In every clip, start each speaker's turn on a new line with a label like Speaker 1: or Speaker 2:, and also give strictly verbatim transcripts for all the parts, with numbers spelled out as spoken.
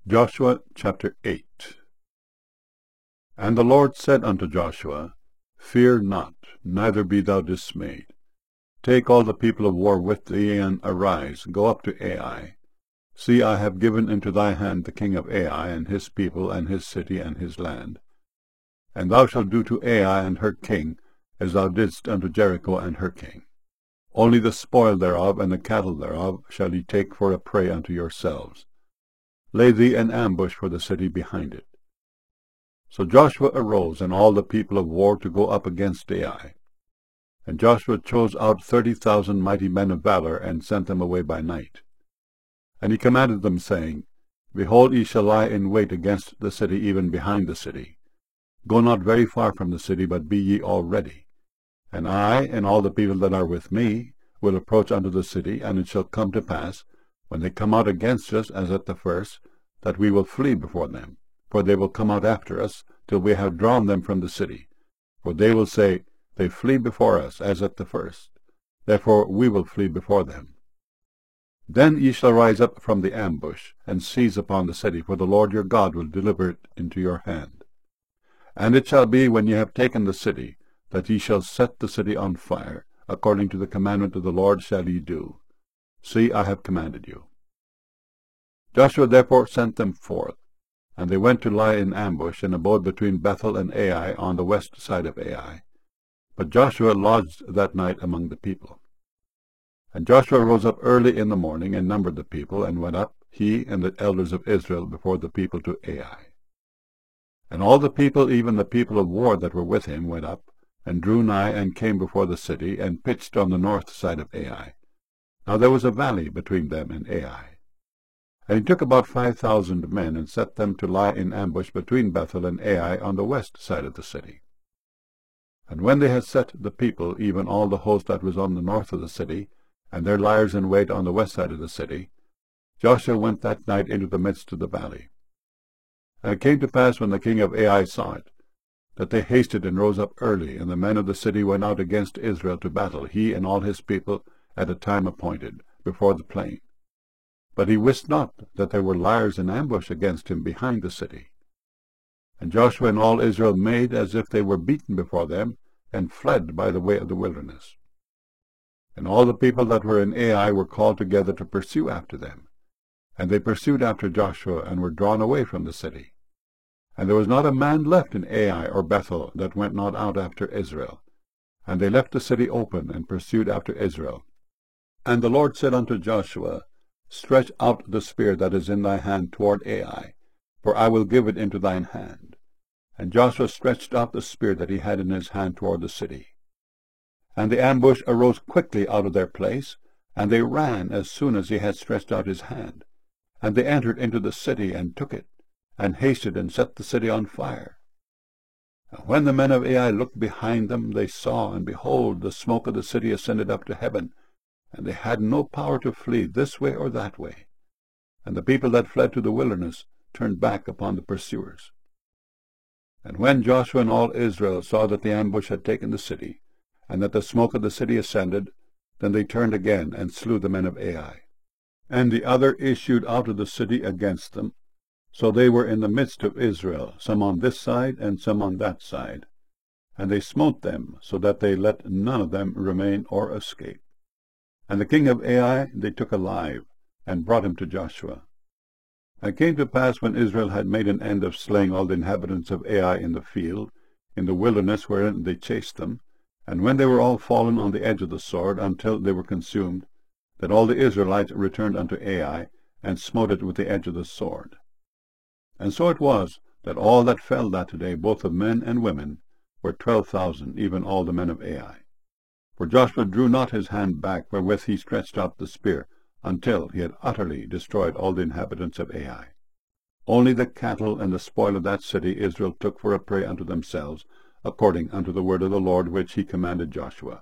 Speaker 1: Joshua chapter eight. And the Lord said unto Joshua, Fear not, neither be thou dismayed. Take all the people of war with thee, and arise, go up to Ai. See, I have given into thy hand the king of Ai, and his people, and his city, and his land. And thou shalt do to Ai and her king, as thou didst unto Jericho and her king. Only the spoil thereof and the cattle thereof shall ye take for a prey unto yourselves. Lay thee an ambush for the city behind it. So Joshua arose, and all the people of war, to go up against Ai. And Joshua chose out thirty thousand mighty men of valor, and sent them away by night. And he commanded them, saying, Behold, ye shall lie in wait against the city, even behind the city. Go not very far from the city, but be ye all ready. And I, and all the people that are with me, will approach unto the city, and it shall come to pass, when they come out against us, as at the first, that we will flee before them. For they will come out after us, till we have drawn them from the city. For they will say, They flee before us, as at the first. Therefore we will flee before them. Then ye shall rise up from the ambush, and seize upon the city, for the Lord your God will deliver it into your hand. And it shall be, when ye have taken the city, that ye shall set the city on fire. According to the commandment of the Lord shall ye do. See, I have commanded you. Joshua therefore sent them forth, and they went to lie in ambush, and abode between Bethel and Ai, on the west side of Ai. But Joshua lodged that night among the people. And Joshua rose up early in the morning, and numbered the people, and went up, he and the elders of Israel, before the people to Ai. And all the people, even the people of war that were with him, went up, and drew nigh, and came before the city, and pitched on the north side of Ai. Now there was a valley between them and Ai. And he took about five thousand men, and set them to lie in ambush between Bethel and Ai, on the west side of the city. And when they had set the people, even all the host that was on the north of the city, and their liers in wait on the west side of the city, Joshua went that night into the midst of the valley. And it came to pass, when the king of Ai saw it, that they hasted and rose up early, and the men of the city went out against Israel to battle, he and all his people, at a time appointed, before the plain. But he wist not that there were liers in ambush against him behind the city. And Joshua and all Israel made as if they were beaten before them, and fled by the way of the wilderness. And all the people that were in Ai were called together to pursue after them. And they pursued after Joshua, and were drawn away from the city. And there was not a man left in Ai or Bethel that went not out after Israel. And they left the city open, and pursued after Israel. And the Lord said unto Joshua, Stretch out the spear that is in thy hand toward Ai, for I will give it into thine hand. And Joshua stretched out the spear that he had in his hand toward the city. And the ambush arose quickly out of their place, and they ran as soon as he had stretched out his hand. And they entered into the city, and took it, and hasted and set the city on fire. And when the men of Ai looked behind them, they saw, and behold, the smoke of the city ascended up to heaven, and they had no power to flee this way or that way. And the people that fled to the wilderness turned back upon the pursuers. And when Joshua and all Israel saw that the ambush had taken the city, and that the smoke of the city ascended, then they turned again, and slew the men of Ai. And the other issued out of the city against them. So they were in the midst of Israel, some on this side, and some on that side. And they smote them, so that they let none of them remain or escape. And the king of Ai they took alive, and brought him to Joshua. And it came to pass, when Israel had made an end of slaying all the inhabitants of Ai in the field, in the wilderness wherein they chased them, and when they were all fallen on the edge of the sword, until they were consumed, that all the Israelites returned unto Ai, and smote it with the edge of the sword. And so it was, that all that fell that day, both of men and women, were twelve thousand, even all the men of Ai. For Joshua drew not his hand back, wherewith he stretched out the spear, until he had utterly destroyed all the inhabitants of Ai. Only the cattle and the spoil of that city Israel took for a prey unto themselves, according unto the word of the Lord which he commanded Joshua.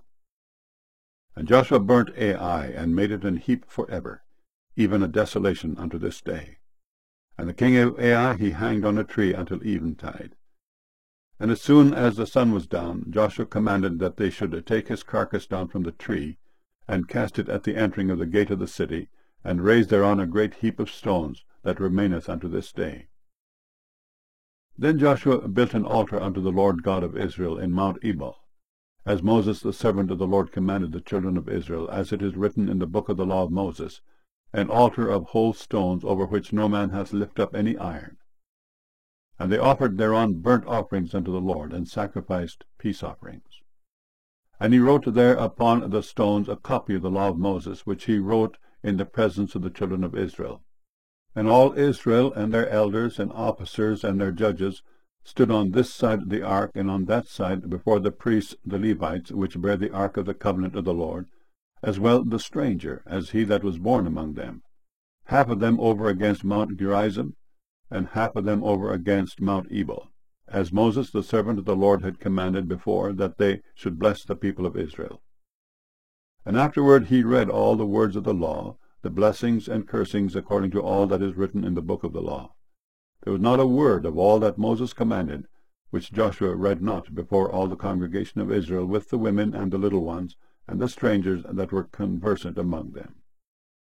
Speaker 1: And Joshua burnt Ai, and made it an heap for ever, even a desolation unto this day. And the king of Ai he hanged on a tree until eventide. And as soon as the sun was down, Joshua commanded that they should take his carcass down from the tree, and cast it at the entering of the gate of the city, and raise thereon a great heap of stones, that remaineth unto this day. Then Joshua built an altar unto the Lord God of Israel in Mount Ebal, as Moses the servant of the Lord commanded the children of Israel, as it is written in the book of the law of Moses, an altar of whole stones, over which no man hath lifted up any iron. And they offered thereon burnt offerings unto the Lord, and sacrificed peace offerings. And he wrote there upon the stones a copy of the law of Moses, which he wrote in the presence of the children of Israel. And all Israel and their elders and officers and their judges stood on this side of the ark, and on that side before the priests the Levites, which bear the ark of the covenant of the Lord, as well the stranger as he that was born among them, half of them over against Mount Gerizim, and half of them over against Mount Ebal, as Moses the servant of the Lord had commanded before, that they should bless the people of Israel. And afterward he read all the words of the law, the blessings and cursings, according to all that is written in the book of the law. There was not a word of all that Moses commanded, which Joshua read not before all the congregation of Israel, with the women and the little ones, and the strangers that were conversant among them.